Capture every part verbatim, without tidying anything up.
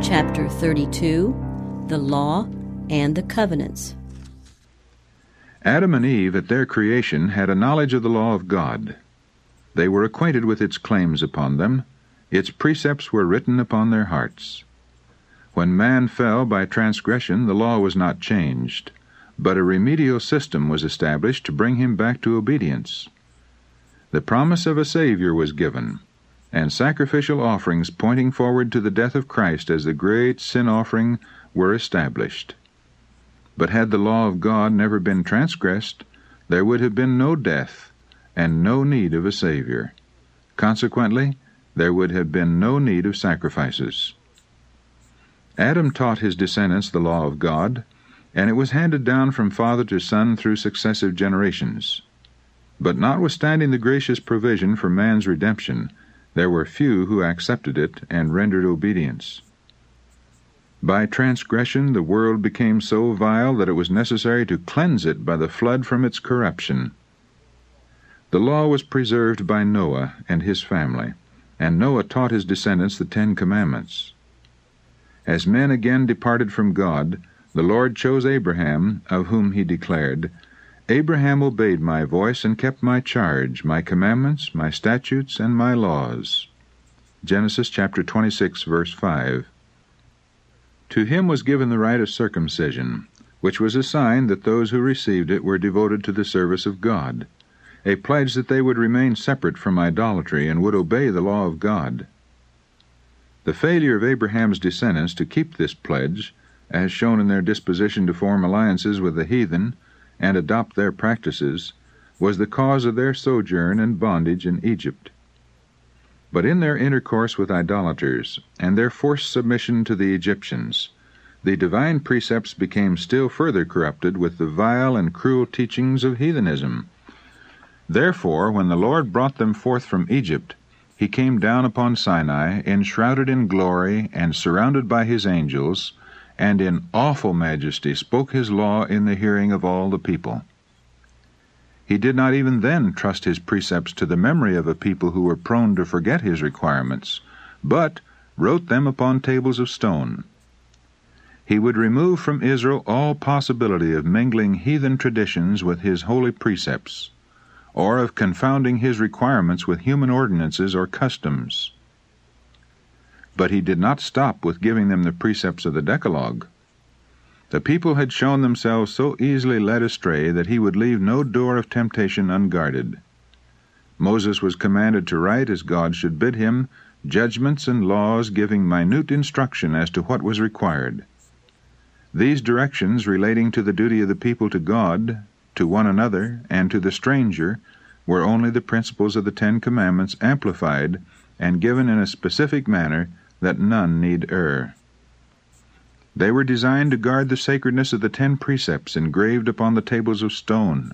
Chapter thirty-two, The Law and the Covenants. Adam and Eve at their creation had a knowledge of the law of God. They were acquainted with its claims upon them. Its precepts were written upon their hearts. When man fell by transgression, the law was not changed, but a remedial system was established to bring him back to obedience. The promise of a Savior was given, and sacrificial offerings pointing forward to the death of Christ as the great sin offering were established. But had the law of God never been transgressed, there would have been no death and no need of a Savior. Consequently, there would have been no need of sacrifices. Adam taught his descendants the law of God, and it was handed down from father to son through successive generations. But notwithstanding the gracious provision for man's redemption, there were few who accepted it and rendered obedience. By transgression the world became so vile that it was necessary to cleanse it by the flood from its corruption. The law was preserved by Noah and his family, and Noah taught his descendants the Ten Commandments. As men again departed from God, the Lord chose Abraham, of whom he declared, "Abraham obeyed my voice and kept my charge, my commandments, my statutes, and my laws." Genesis chapter twenty-six, verse five. To him was given the rite of circumcision, which was a sign that those who received it were devoted to the service of God, a pledge that they would remain separate from idolatry and would obey the law of God. The failure of Abraham's descendants to keep this pledge, as shown in their disposition to form alliances with the heathen and adopt their practices, was the cause of their sojourn and bondage in Egypt. But in their intercourse with idolaters and their forced submission to the Egyptians, the divine precepts became still further corrupted with the vile and cruel teachings of heathenism. Therefore, when the Lord brought them forth from Egypt, he came down upon Sinai, enshrouded in glory and surrounded by his angels, and in awful majesty spoke his law in the hearing of all the people. He did not even then trust his precepts to the memory of a people who were prone to forget his requirements, but wrote them upon tables of stone. He would remove from Israel all possibility of mingling heathen traditions with his holy precepts, or of confounding his requirements with human ordinances or customs. But he did not stop with giving them the precepts of the Decalogue. The people had shown themselves so easily led astray that he would leave no door of temptation unguarded. Moses was commanded to write, as God should bid him, judgments and laws giving minute instruction as to what was required. These directions relating to the duty of the people to God, to one another, and to the stranger were only the principles of the Ten Commandments amplified and given in a specific manner that none need err. They were designed to guard the sacredness of the ten precepts engraved upon the tables of stone.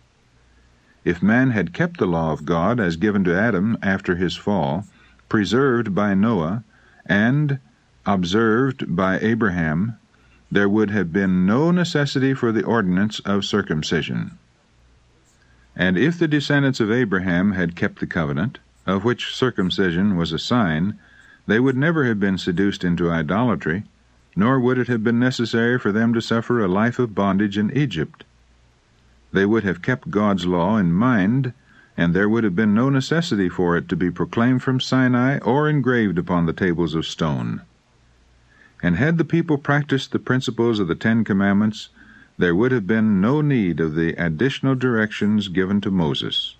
If man had kept the law of God as given to Adam after his fall, preserved by Noah, and observed by Abraham, there would have been no necessity for the ordinance of circumcision. And if the descendants of Abraham had kept the covenant, of which circumcision was a sign, they would never have been seduced into idolatry, nor would it have been necessary for them to suffer a life of bondage in Egypt. They would have kept God's law in mind, and there would have been no necessity for it to be proclaimed from Sinai or engraved upon the tables of stone. And had the people practiced the principles of the Ten Commandments, there would have been no need of the additional directions given to Moses.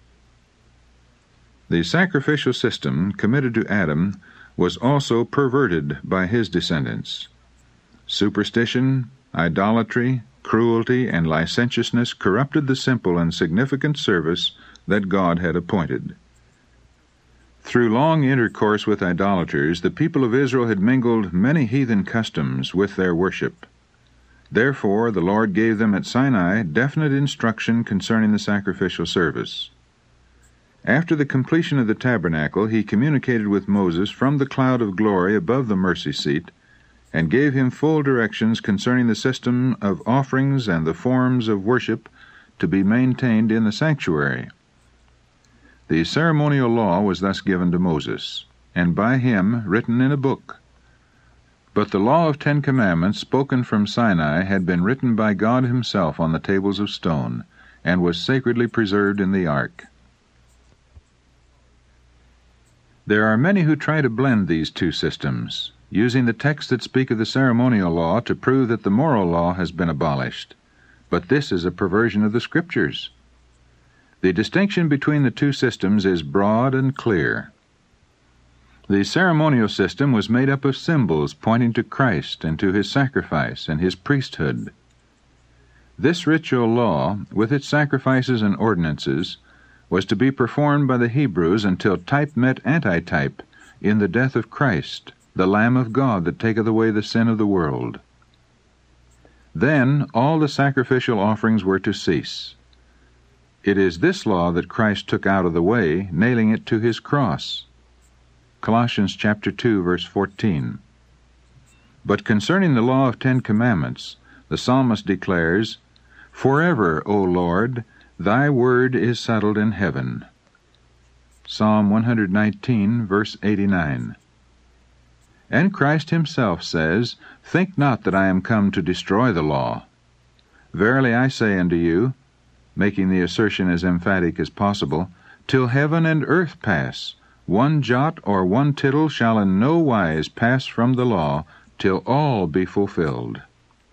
The sacrificial system committed to Adam was also perverted by his descendants. Superstition, idolatry, cruelty, and licentiousness corrupted the simple and significant service that God had appointed. Through long intercourse with idolaters, the people of Israel had mingled many heathen customs with their worship. Therefore, the Lord gave them at Sinai definite instruction concerning the sacrificial service. After the completion of the tabernacle, he communicated with Moses from the cloud of glory above the mercy seat, and gave him full directions concerning the system of offerings and the forms of worship to be maintained in the sanctuary. The ceremonial law was thus given to Moses, and by him written in a book. But the law of Ten Commandments spoken from Sinai had been written by God himself on the tables of stone, and was sacredly preserved in the ark. There are many who try to blend these two systems, using the texts that speak of the ceremonial law to prove that the moral law has been abolished. But this is a perversion of the Scriptures. The distinction between the two systems is broad and clear. The ceremonial system was made up of symbols pointing to Christ and to his sacrifice and his priesthood. This ritual law, with its sacrifices and ordinances, was to be performed by the Hebrews until type met antitype in the death of Christ, the Lamb of God that taketh away the sin of the world. Then all the sacrificial offerings were to cease. It is this law that Christ took out of the way, nailing it to his cross. Colossians chapter two, verse fourteen. But concerning the law of Ten Commandments, the psalmist declares, "Forever, O Lord, thy word is settled in heaven." Psalm one hundred nineteen, verse eighty-nine. And Christ himself says, "Think not that I am come to destroy the law. Verily I say unto you," making the assertion as emphatic as possible, "till heaven and earth pass, one jot or one tittle shall in no wise pass from the law, till all be fulfilled."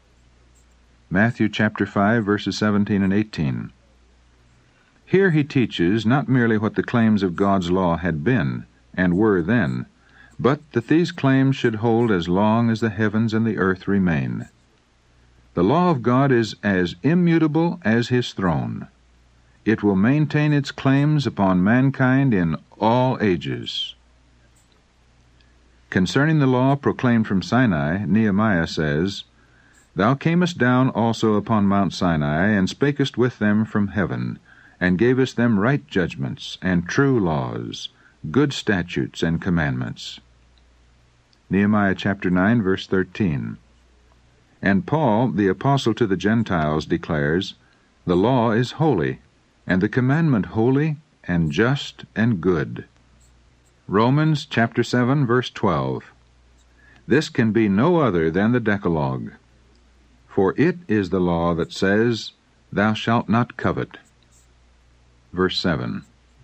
Matthew chapter five, verses seventeen and eighteen. Here he teaches not merely what the claims of God's law had been, and were then, but that these claims should hold as long as the heavens and the earth remain. The law of God is as immutable as his throne. It will maintain its claims upon mankind in all ages. Concerning the law proclaimed from Sinai, Nehemiah says, "Thou camest down also upon Mount Sinai, and spakest with them from heaven, and gavest them right judgments, and true laws, good statutes and commandments." Nehemiah chapter nine, verse thirteen. And Paul, the apostle to the Gentiles, declares, "The law is holy, and the commandment holy, and just, and good." Romans chapter seven, verse twelve. "This can be no other than the Decalogue. For it is the law that says, Thou shalt not covet." Verse seven.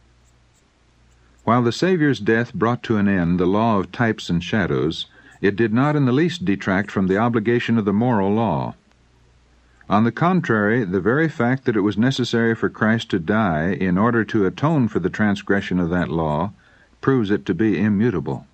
While the Savior's death brought to an end the law of types and shadows, it did not in the least detract from the obligation of the moral law. On the contrary, the very fact that it was necessary for Christ to die in order to atone for the transgression of that law proves it to be immutable.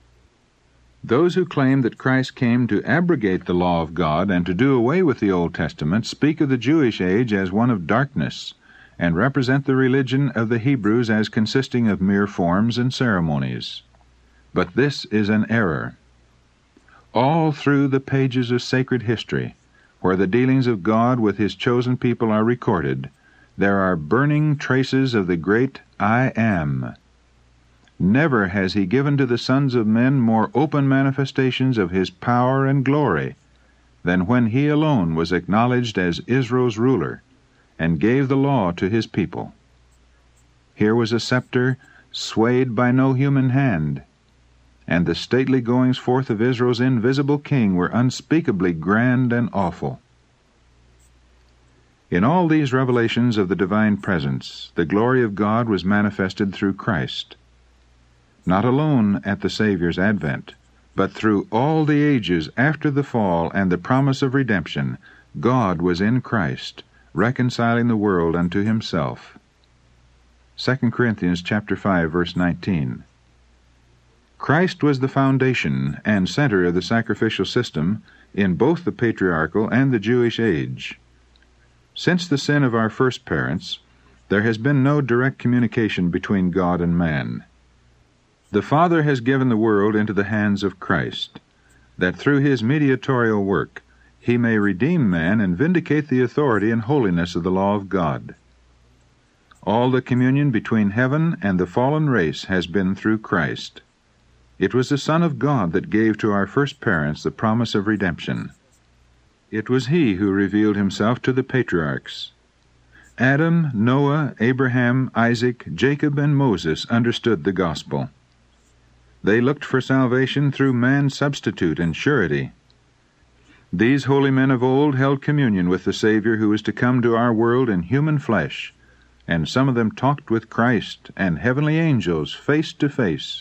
Those who claim that Christ came to abrogate the law of God and to do away with the Old Testament speak of the Jewish age as one of darkness, and represent the religion of the Hebrews as consisting of mere forms and ceremonies. But this is an error. All through the pages of sacred history, where the dealings of God with his chosen people are recorded, there are burning traces of the great I Am. Never has he given to the sons of men more open manifestations of his power and glory than when he alone was acknowledged as Israel's ruler, and gave the law to his people. Here was a scepter swayed by no human hand, and the stately goings forth of Israel's invisible king were unspeakably grand and awful. In all these revelations of the divine presence, the glory of God was manifested through Christ. Not alone at the Savior's advent, but through all the ages after the fall and the promise of redemption, God was in Christ, reconciling the world unto himself. Second Corinthians chapter five, verse nineteen. Christ was the foundation and center of the sacrificial system in both the patriarchal and the Jewish age. Since the sin of our first parents, there has been no direct communication between God and man. The Father has given the world into the hands of Christ, that through his mediatorial work he may redeem man and vindicate the authority and holiness of the law of God. All the communion between heaven and the fallen race has been through Christ. It was the Son of God that gave to our first parents the promise of redemption. It was he who revealed himself to the patriarchs. Adam, Noah, Abraham, Isaac, Jacob, and Moses understood the gospel. They looked for salvation through man's substitute and surety. These holy men of old held communion with the Savior who was to come to our world in human flesh, and some of them talked with Christ and heavenly angels face to face.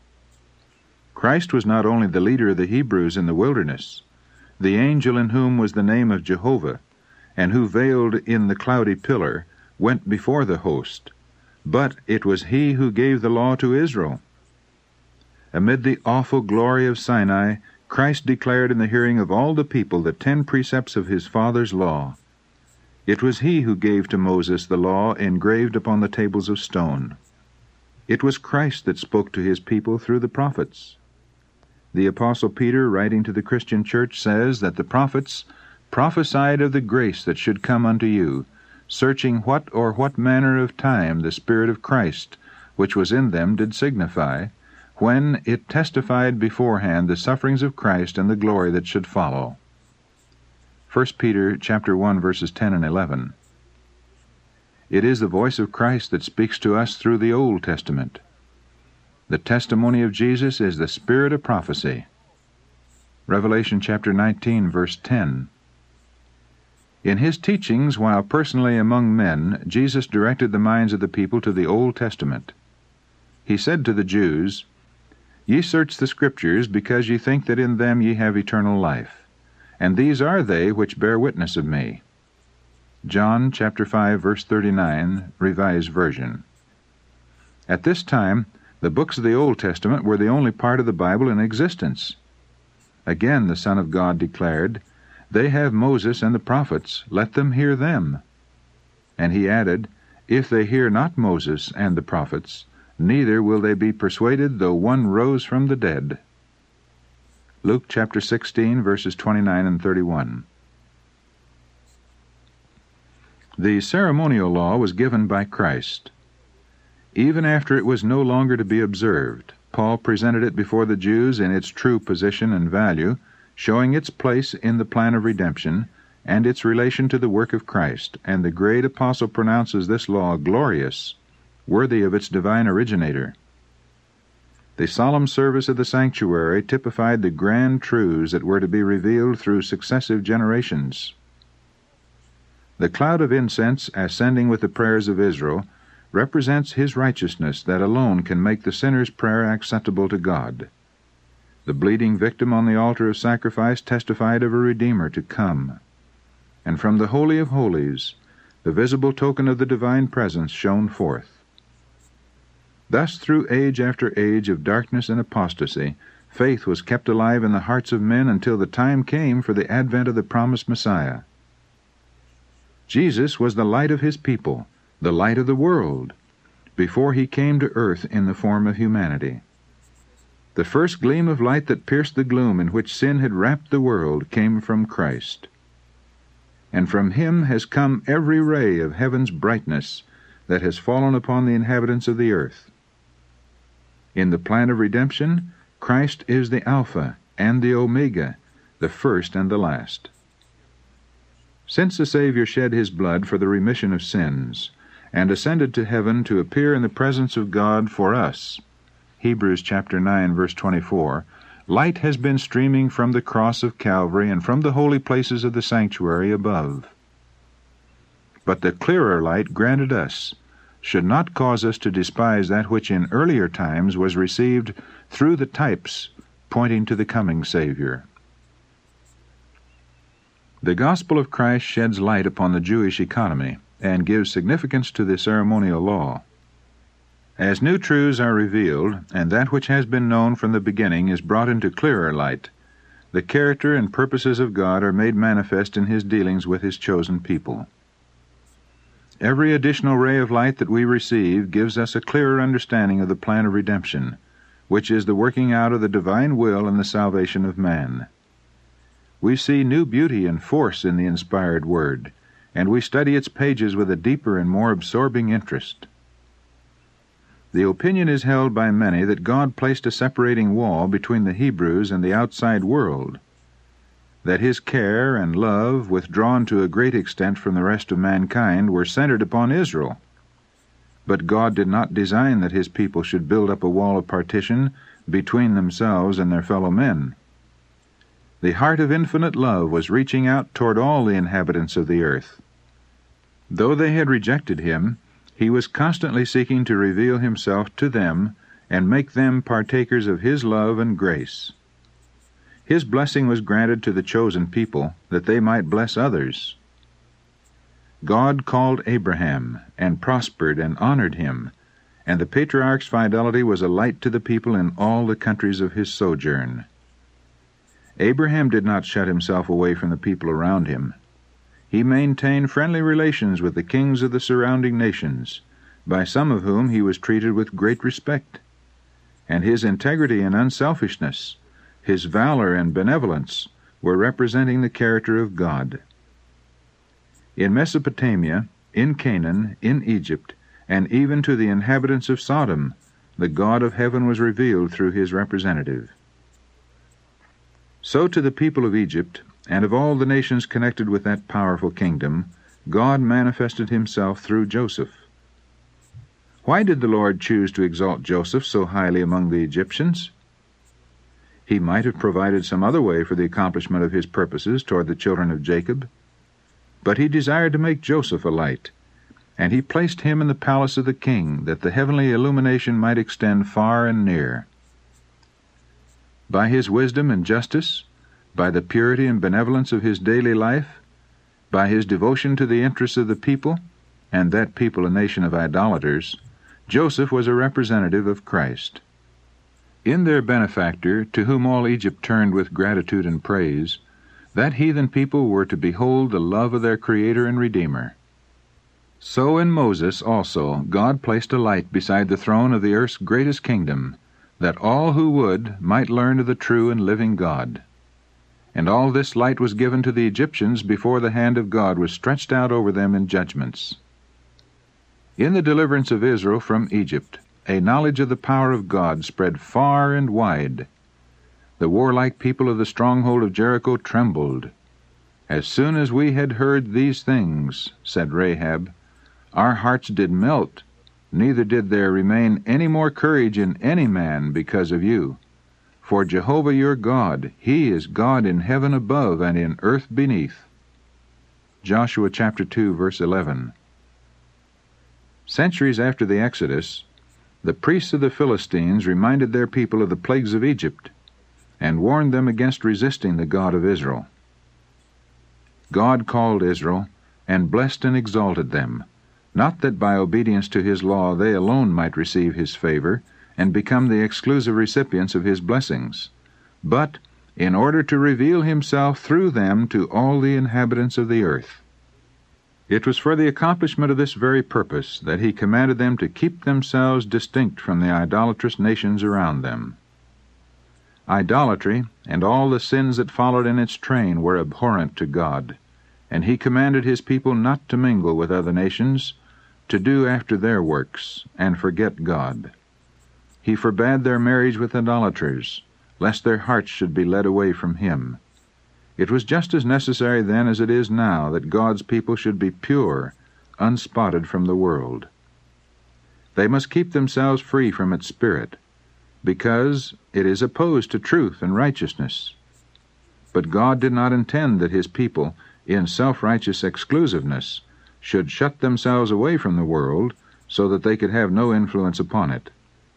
Christ was not only the leader of the Hebrews in the wilderness, the angel in whom was the name of Jehovah, and who veiled in the cloudy pillar, went before the host, but it was he who gave the law to Israel. Amid the awful glory of Sinai, Christ declared in the hearing of all the people the ten precepts of his Father's law. It was he who gave to Moses the law engraved upon the tables of stone. It was Christ that spoke to his people through the prophets. The Apostle Peter, writing to the Christian church, says that the prophets prophesied of the grace that should come unto you, searching what or what manner of time the Spirit of Christ, which was in them, did signify, when it testified beforehand the sufferings of Christ and the glory that should follow. First Peter chapter one, verses ten and eleven. It is the voice of Christ that speaks to us through the Old Testament. The testimony of Jesus is the spirit of prophecy. Revelation chapter nineteen, verse ten. In his teachings, while personally among men, Jesus directed the minds of the people to the Old Testament. He said to the Jews, Ye search the Scriptures, because ye think that in them ye have eternal life. And these are they which bear witness of me. John chapter five, verse thirty-nine, Revised Version. At this time, the books of the Old Testament were the only part of the Bible in existence. Again the Son of God declared, They have Moses and the prophets, let them hear them. And he added, If they hear not Moses and the prophets, neither will they be persuaded, though one rose from the dead. Luke chapter sixteen, verses twenty-nine and thirty-one. The ceremonial law was given by Christ. Even after it was no longer to be observed, Paul presented it before the Jews in its true position and value, showing its place in the plan of redemption and its relation to the work of Christ, and the great apostle pronounces this law glorious, worthy of its divine originator. The solemn service of the sanctuary typified the grand truths that were to be revealed through successive generations. The cloud of incense ascending with the prayers of Israel represents his righteousness that alone can make the sinner's prayer acceptable to God. The bleeding victim on the altar of sacrifice testified of a Redeemer to come. And from the Holy of Holies, the visible token of the divine presence shone forth. Thus, through age after age of darkness and apostasy, faith was kept alive in the hearts of men until the time came for the advent of the promised Messiah. Jesus was the light of his people, the light of the world, before he came to earth in the form of humanity. The first gleam of light that pierced the gloom in which sin had wrapped the world came from Christ. And from him has come every ray of heaven's brightness that has fallen upon the inhabitants of the earth. In the plan of redemption, Christ is the Alpha and the Omega, the first and the last. Since the Savior shed his blood for the remission of sins, and ascended to heaven to appear in the presence of God for us, Hebrews chapter nine, verse twenty-four, light has been streaming from the cross of Calvary and from the holy places of the sanctuary above. But the clearer light granted us should not cause us to despise that which in earlier times was received through the types pointing to the coming Savior. The gospel of Christ sheds light upon the Jewish economy and gives significance to the ceremonial law. As new truths are revealed, and that which has been known from the beginning is brought into clearer light, the character and purposes of God are made manifest in his dealings with his chosen people. Every additional ray of light that we receive gives us a clearer understanding of the plan of redemption, which is the working out of the divine will and the salvation of man. We see new beauty and force in the inspired Word, and we study its pages with a deeper and more absorbing interest. The opinion is held by many that God placed a separating wall between the Hebrews and the outside world, that his care and love, withdrawn to a great extent from the rest of mankind, were centered upon Israel. But God did not design that his people should build up a wall of partition between themselves and their fellow men. The heart of infinite love was reaching out toward all the inhabitants of the earth. Though they had rejected him, he was constantly seeking to reveal himself to them and make them partakers of his love and grace. His blessing was granted to the chosen people, that they might bless others. God called Abraham, and prospered and honored him, and the patriarch's fidelity was a light to the people in all the countries of his sojourn. Abraham did not shut himself away from the people around him. He maintained friendly relations with the kings of the surrounding nations, by some of whom he was treated with great respect. And his integrity and unselfishness, his valor and benevolence, were representing the character of God. In Mesopotamia, in Canaan, in Egypt, and even to the inhabitants of Sodom, the God of heaven was revealed through his representative. So to the people of Egypt, and of all the nations connected with that powerful kingdom, God manifested himself through Joseph. Why did the Lord choose to exalt Joseph so highly among the Egyptians? He might have provided some other way for the accomplishment of his purposes toward the children of Jacob, but he desired to make Joseph a light, and he placed him in the palace of the king, that the heavenly illumination might extend far and near. By his wisdom and justice, by the purity and benevolence of his daily life, by his devotion to the interests of the people, and that people a nation of idolaters, Joseph was a representative of Christ. In their benefactor, to whom all Egypt turned with gratitude and praise, that heathen people were to behold the love of their Creator and Redeemer. So in Moses also God placed a light beside the throne of the earth's greatest kingdom, that all who would might learn of the true and living God. And all this light was given to the Egyptians before the hand of God was stretched out over them in judgments. In the deliverance of Israel from Egypt, a knowledge of the power of God spread far and wide. The warlike people of the stronghold of Jericho trembled. As soon as we had heard these things, said Rahab, our hearts did melt, neither did there remain any more courage in any man because of you. For Jehovah your God, he is God in heaven above and in earth beneath. Joshua chapter two, verse eleven. Centuries after the Exodus, the priests of the Philistines reminded their people of the plagues of Egypt, and warned them against resisting the God of Israel. God called Israel, and blessed and exalted them, not that by obedience to his law they alone might receive his favor, and become the exclusive recipients of his blessings, but in order to reveal himself through them to all the inhabitants of the earth. It was for the accomplishment of this very purpose that he commanded them to keep themselves distinct from the idolatrous nations around them. Idolatry and all the sins that followed in its train were abhorrent to God, and he commanded his people not to mingle with other nations, to do after their works, and forget God. He forbade their marriage with idolaters, lest their hearts should be led away from him. It was just as necessary then as it is now that God's people should be pure, unspotted from the world. They must keep themselves free from its spirit, because it is opposed to truth and righteousness. But God did not intend that his people, in self-righteous exclusiveness, should shut themselves away from the world so that they could have no influence upon it.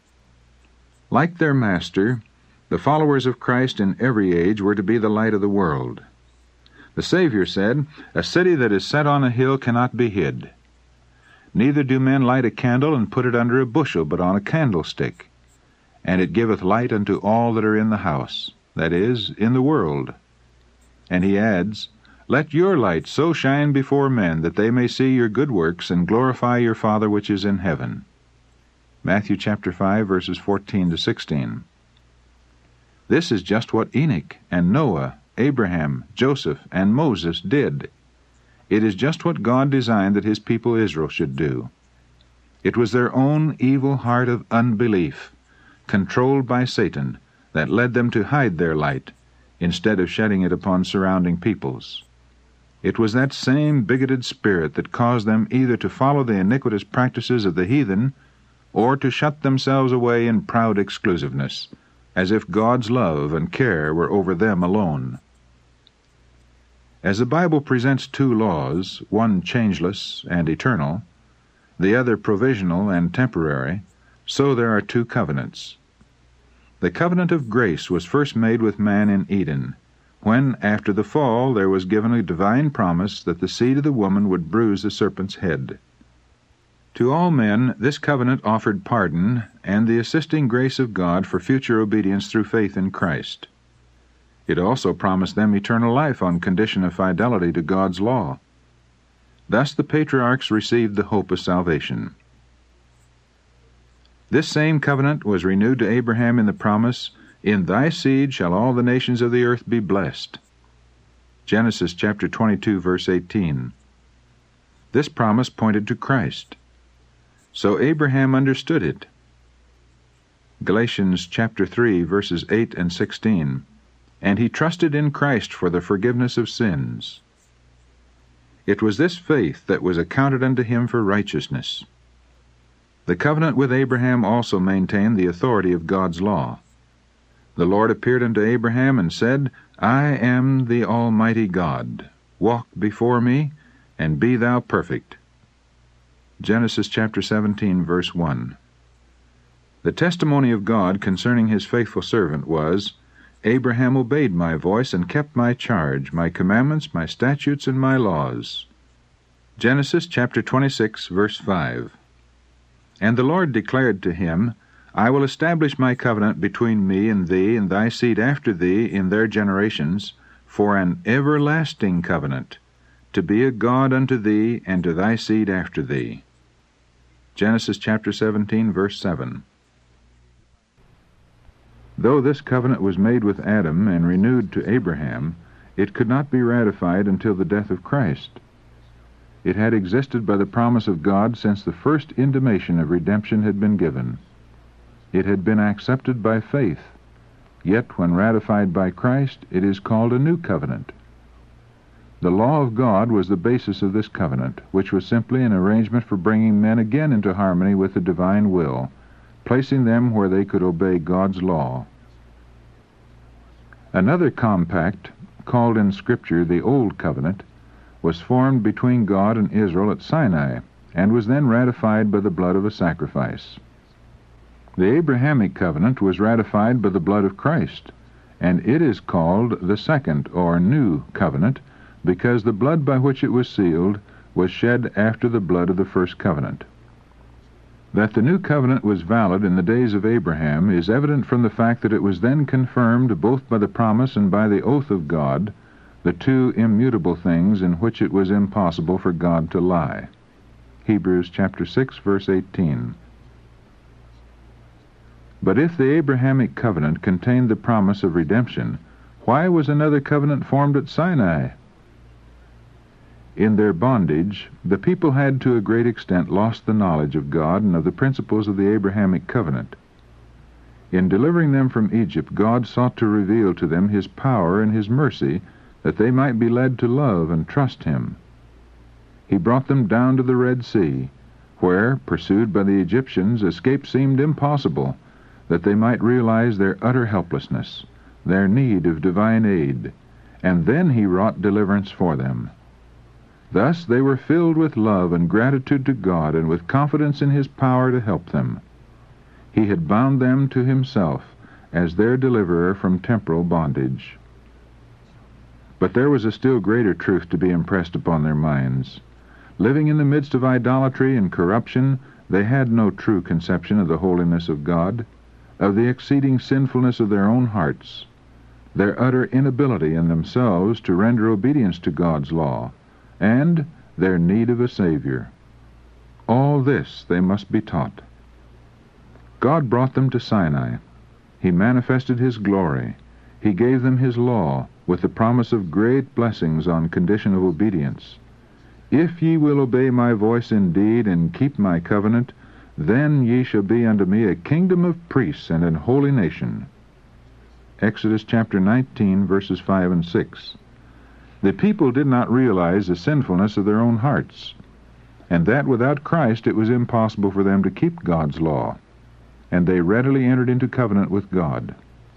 Like their Master, the followers of Christ in every age were to be the light of the world. The Savior said, "A city that is set on a hill cannot be hid. Neither do men light a candle and put it under a bushel, but on a candlestick, and it giveth light unto all that are in the house," that is, in the world. And he adds, "Let your light so shine before men that they may see your good works and glorify your Father which is in heaven." Matthew chapter five, verses fourteen to sixteen. This is just what Enoch and Noah, Abraham, Joseph, and Moses did. It is just what God designed that his people Israel should do. It was their own evil heart of unbelief, controlled by Satan, that led them to hide their light, instead of shedding it upon surrounding peoples. It was that same bigoted spirit that caused them either to follow the iniquitous practices of the heathen, or to shut themselves away in proud exclusiveness, as if God's love and care were over them alone. As the Bible presents two laws, one changeless and eternal, the other provisional and temporary, so there are two covenants. The covenant of grace was first made with man in Eden, when, after the fall, there was given a divine promise that the seed of the woman would bruise the serpent's head. To all men, this covenant offered pardon and the assisting grace of God for future obedience through faith in Christ. It also promised them eternal life on condition of fidelity to God's law. Thus the patriarchs received the hope of salvation. This same covenant was renewed to Abraham in the promise, "In thy seed shall all the nations of the earth be blessed." Genesis chapter twenty-two, verse eighteen. This promise pointed to Christ. So Abraham understood it. Galatians chapter three, verses eight and sixteen. And he trusted in Christ for the forgiveness of sins. It was this faith that was accounted unto him for righteousness. The covenant with Abraham also maintained the authority of God's law. The Lord appeared unto Abraham and said, "I am the Almighty God. Walk before me, and be thou perfect." Genesis chapter seventeen, verse one. The testimony of God concerning his faithful servant was, "Abraham obeyed my voice and kept my charge, my commandments, my statutes, and my laws." Genesis chapter twenty-six, verse five. And the Lord declared to him, "I will establish my covenant between me and thee and thy seed after thee in their generations, for an everlasting covenant, to be a God unto thee and to thy seed after thee." Genesis chapter seventeen, verse seven. Though this covenant was made with Adam and renewed to Abraham, it could not be ratified until the death of Christ. It had existed by the promise of God since the first intimation of redemption had been given. It had been accepted by faith, yet when ratified by Christ, it is called a new covenant. The law of God was the basis of this covenant, which was simply an arrangement for bringing men again into harmony with the divine will, placing them where they could obey God's law. Another compact, called in Scripture the Old Covenant, was formed between God and Israel at Sinai, and was then ratified by the blood of a sacrifice. The Abrahamic covenant was ratified by the blood of Christ, and it is called the Second or New Covenant, because the blood by which it was sealed was shed after the blood of the first covenant. That the new covenant was valid in the days of Abraham is evident from the fact that it was then confirmed both by the promise and by the oath of God, the two immutable things in which it was impossible for God to lie. Hebrews chapter six, verse eighteen. But if the Abrahamic covenant contained the promise of redemption, why was another covenant formed at Sinai? In their bondage, the people had to a great extent lost the knowledge of God and of the principles of the Abrahamic covenant. In delivering them from Egypt, God sought to reveal to them his power and his mercy, that they might be led to love and trust him. He brought them down to the Red Sea, where, pursued by the Egyptians, escape seemed impossible, that they might realize their utter helplessness, their need of divine aid, and then he wrought deliverance for them. Thus they were filled with love and gratitude to God and with confidence in his power to help them. He had bound them to himself as their deliverer from temporal bondage. But there was a still greater truth to be impressed upon their minds. Living in the midst of idolatry and corruption, they had no true conception of the holiness of God, of the exceeding sinfulness of their own hearts, their utter inability in themselves to render obedience to God's law, and their need of a Savior. All this they must be taught. God brought them to Sinai. He manifested his glory. He gave them his law, with the promise of great blessings on condition of obedience. "If ye will obey my voice indeed, and keep my covenant, then ye shall be unto me a kingdom of priests and an holy nation." Exodus chapter nineteen, verses five and six. The people did not realize the sinfulness of their own hearts, and that without Christ it was impossible for them to keep God's law, and they readily entered into covenant with God.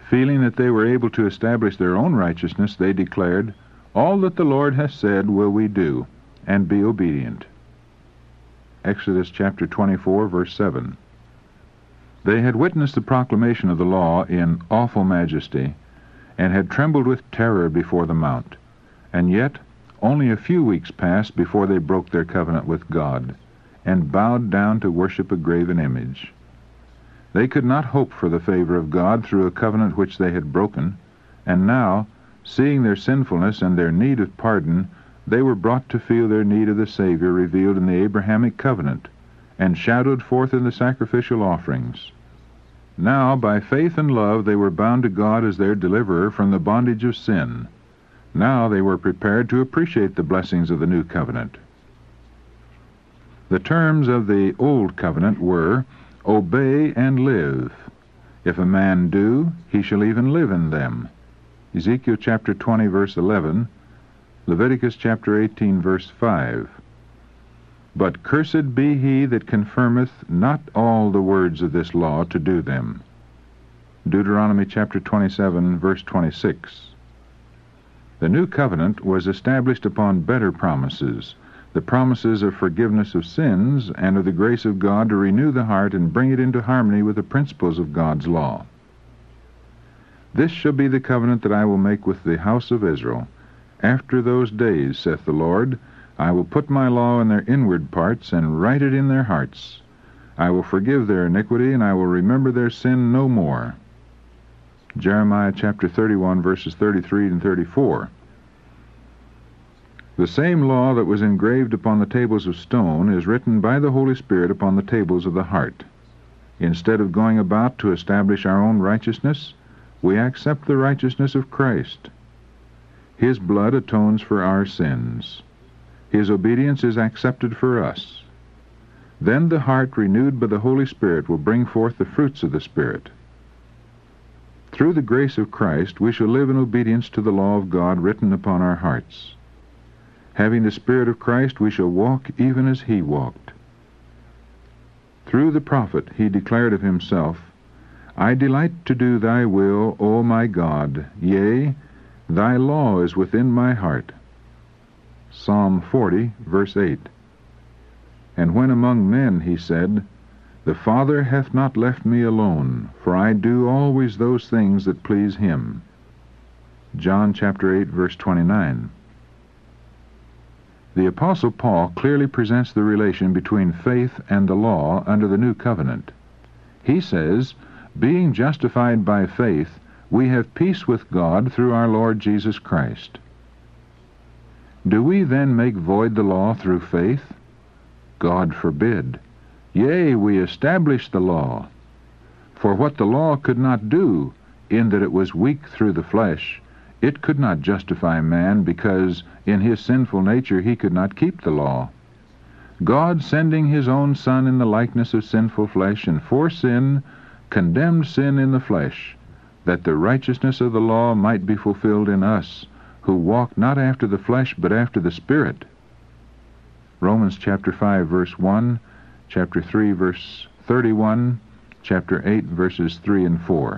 Feeling that they were able to establish their own righteousness, they declared, "All that the Lord has said will we do, and be obedient." Exodus chapter twenty-four, verse seven. They had witnessed the proclamation of the law in awful majesty, and had trembled with terror before the mount, and yet only a few weeks passed before they broke their covenant with God, and bowed down to worship a graven image. They could not hope for the favor of God through a covenant which they had broken, and now, seeing their sinfulness and their need of pardon, they were brought to feel their need of the Savior revealed in the Abrahamic covenant, and shadowed forth in the sacrificial offerings. Now, by faith and love, they were bound to God as their deliverer from the bondage of sin. Now they were prepared to appreciate the blessings of the new covenant. The terms of the old covenant were, "Obey and live. If a man do, he shall even live in them." Ezekiel chapter twenty, verse eleven, Leviticus chapter eighteen, verse five. "But cursed be he that confirmeth not all the words of this law to do them." Deuteronomy chapter twenty-seven, verse twenty-six. The new covenant was established upon better promises, the promises of forgiveness of sins and of the grace of God to renew the heart and bring it into harmony with the principles of God's law. "This shall be the covenant that I will make with the house of Israel. After those days, saith the Lord, I will put my law in their inward parts, and write it in their hearts. I will forgive their iniquity, and I will remember their sin no more." Jeremiah chapter thirty-one, verses thirty-three and thirty-four. The same law that was engraved upon the tables of stone is written by the Holy Spirit upon the tables of the heart. Instead of going about to establish our own righteousness, we accept the righteousness of Christ. His blood atones for our sins. His obedience is accepted for us. Then the heart renewed by the Holy Spirit will bring forth the fruits of the Spirit. Through the grace of Christ, we shall live in obedience to the law of God written upon our hearts. Having the Spirit of Christ, we shall walk even as He walked. Through the prophet, He declared of Himself, "I delight to do Thy will, O my God, yea, Thy law is within my heart." Psalm forty, verse eight. And when among men, He said, "The Father hath not left me alone, for I do always those things that please Him." John chapter eight, verse twenty-nine. The Apostle Paul clearly presents the relation between faith and the law under the new covenant. He says, "Being justified by faith, we have peace with God through our Lord Jesus Christ." Do we then make void the law through faith? God forbid. Yea, we establish the law. For what the law could not do, in that it was weak through the flesh, it could not justify man, because in his sinful nature he could not keep the law. God, sending His own Son in the likeness of sinful flesh, and for sin, condemned sin in the flesh, that the righteousness of the law might be fulfilled in us, who walk not after the flesh, but after the Spirit. Romans chapter five, verse one, chapter three, verse thirty-one, chapter eight, verses three and four.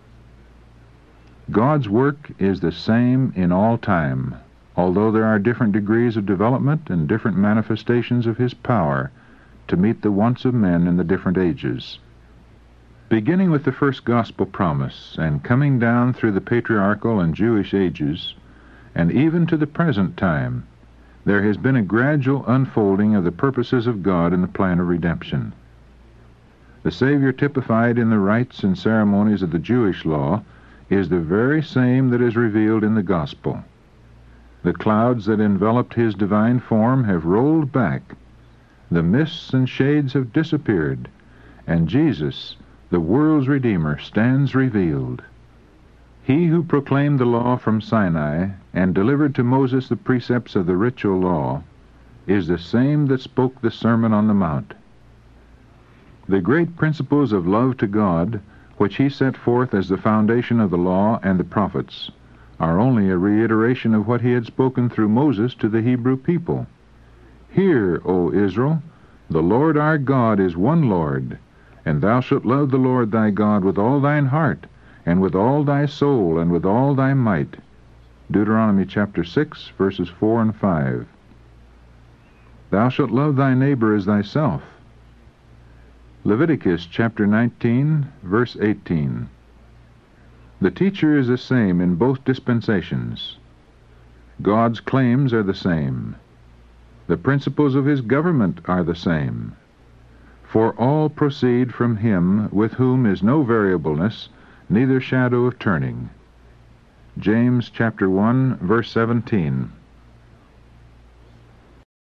God's work is the same in all time, although there are different degrees of development and different manifestations of His power to meet the wants of men in the different ages. Beginning with the first gospel promise, and coming down through the patriarchal and Jewish ages, and even to the present time, there has been a gradual unfolding of the purposes of God in the plan of redemption. The Savior typified in the rites and ceremonies of the Jewish law is the very same that is revealed in the gospel. The clouds that enveloped His divine form have rolled back, the mists and shades have disappeared, and Jesus, the world's Redeemer, stands revealed. He who proclaimed the law from Sinai and delivered to Moses the precepts of the ritual law is the same that spoke the Sermon on the Mount. The great principles of love to God, which He set forth as the foundation of the law and the prophets, are only a reiteration of what He had spoken through Moses to the Hebrew people. "Hear, O Israel, the Lord our God is one Lord, and thou shalt love the Lord thy God with all thine heart, and with all thy soul, and with all thy might. Deuteronomy chapter six, verses four and five. Thou shalt love thy neighbor as thyself. Leviticus chapter nineteen, verse eighteen. The teacher is the same in both dispensations. God's claims are the same. The principles of his government are the same. For all proceed from him with whom is no variableness, neither shadow of turning. James chapter one, verse seventeen.